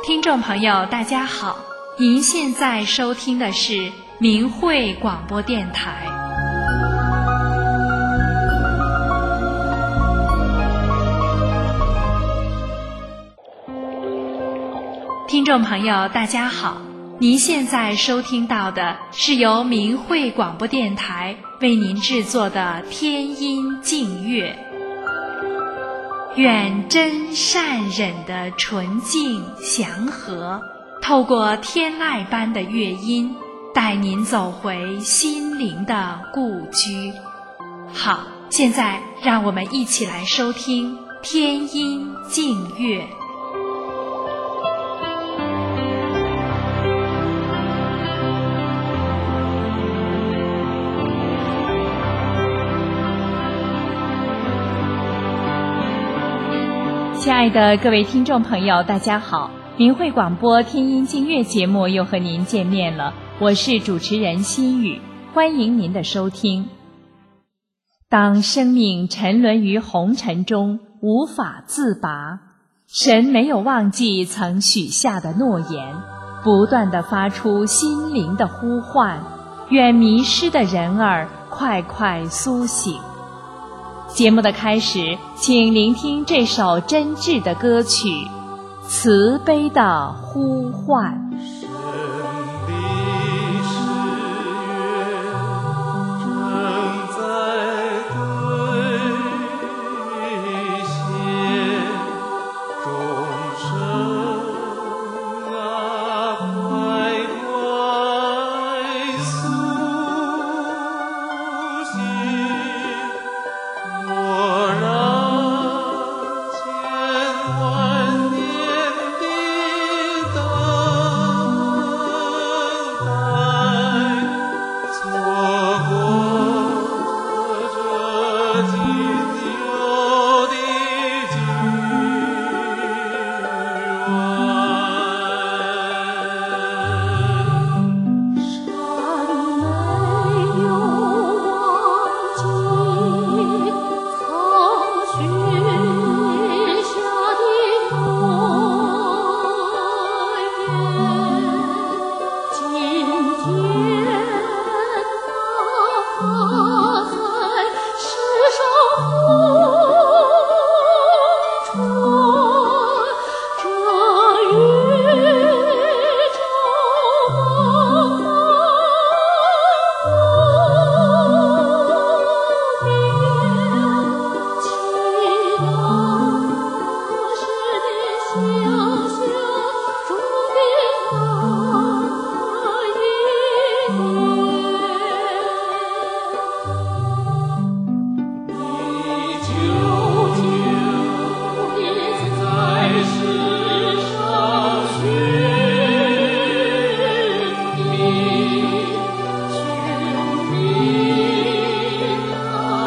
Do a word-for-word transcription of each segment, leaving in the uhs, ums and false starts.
听众朋友大家好，您现在收听的是明慧广播电台。听众朋友大家好，您现在收听到的是由明慧广播电台为您制作的天音净乐。愿真善忍的纯净祥和，透过天籁般的乐音，带您走回心灵的故居。好，现在让我们一起来收听天音净乐。亲爱的各位听众朋友大家好，明慧广播天音净乐节目又和您见面了，我是主持人心雨，欢迎您的收听。当生命沉沦于红尘中无法自拔，神没有忘记曾许下的诺言，不断地发出心灵的呼唤，愿迷失的人儿快快苏醒。节目的开始，请聆听这首真挚的歌曲《慈悲的呼唤》。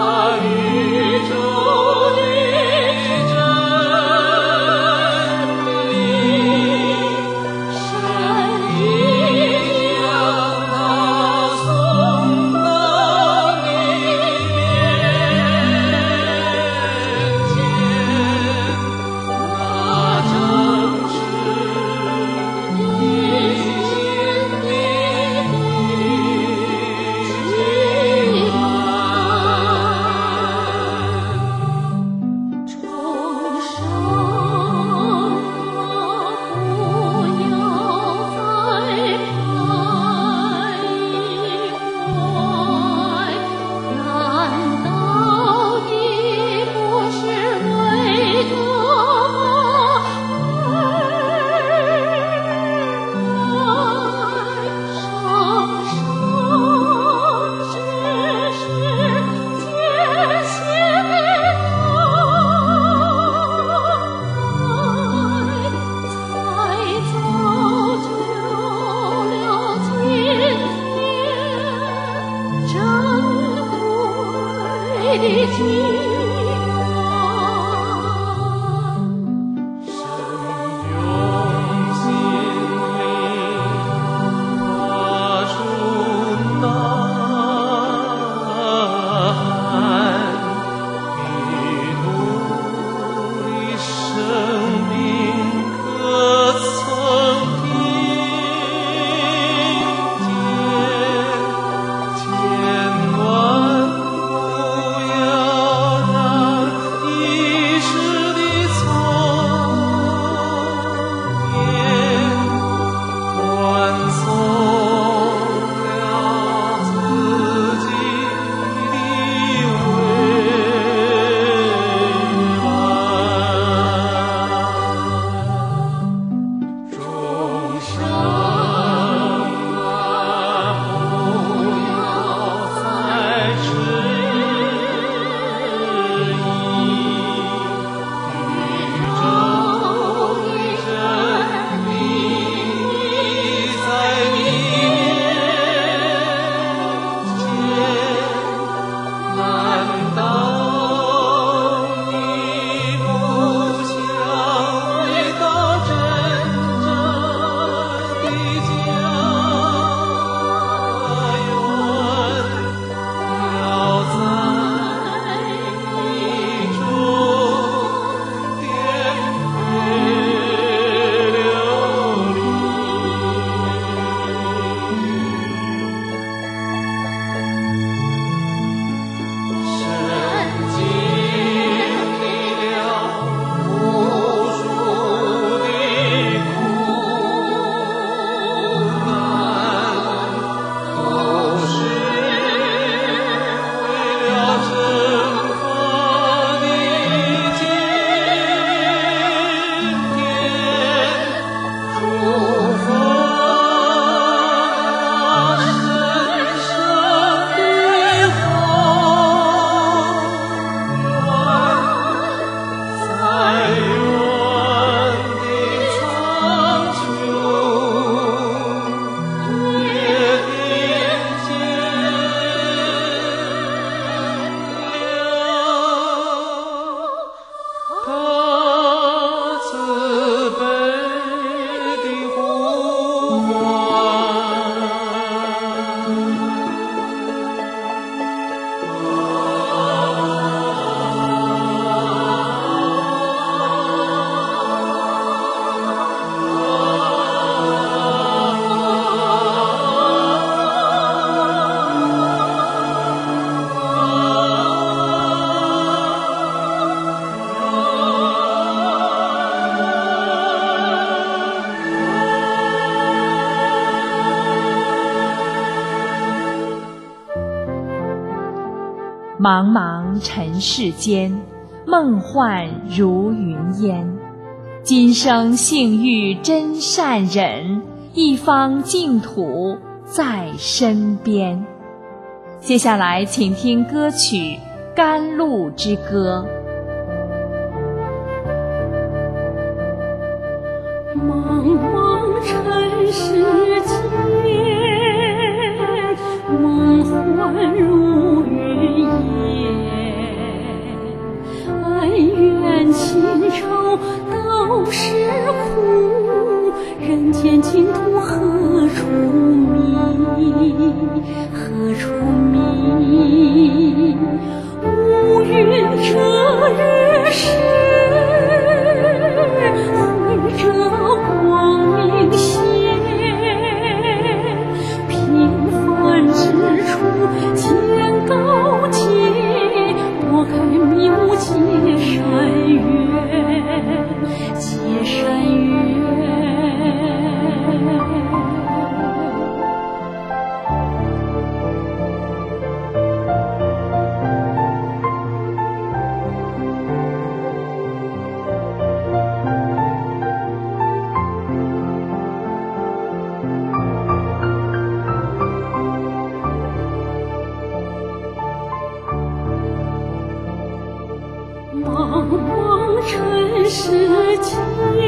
宇宙的真茫茫尘世间，梦幻如云烟。今生幸遇真善人，一方净土在身边。接下来请听歌曲《甘露之歌》。 茫茫尘世间，梦幻如云烟。恩怨情仇都是苦，人间净土何处觅？何处觅？乌云遮日时，慧遮光明显。平凡之处见高洁，拨开迷雾结善缘，结善缘。茫茫尘世间，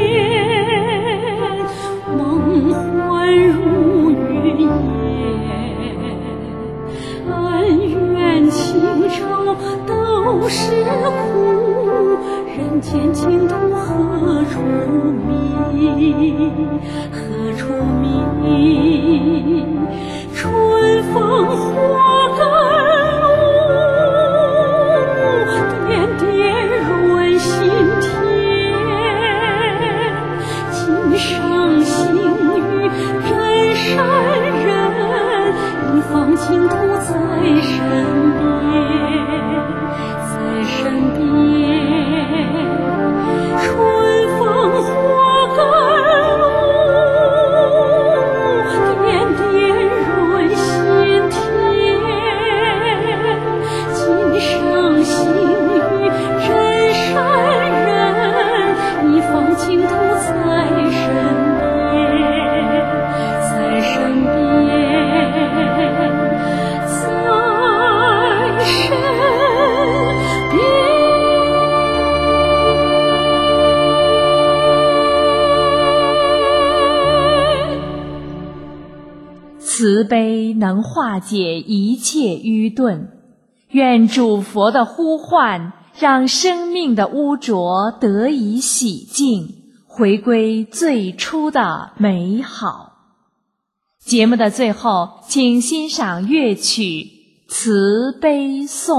梦幻如云烟。恩怨情仇都是苦，人间净土何处觅？何处觅？春风花甘露，点点润心田。今生幸遇真善人，一方净土在身边，在身边。春风花甘露，点点润心田。今生幸遇真善人，一方净土在身边，在身边，在身边。 慈悲能化解一切愚钝，愿主佛的呼唤让生命的污浊得以洗净，回归最初的美好。节目的最后，请欣赏乐曲《慈悲颂》。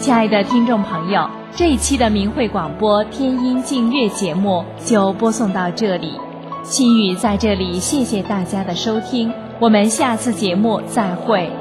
亲爱的听众朋友，这一期的明慧广播天音净月节目就播送到这里。心语在这里谢谢大家的收听，我们下次节目再会。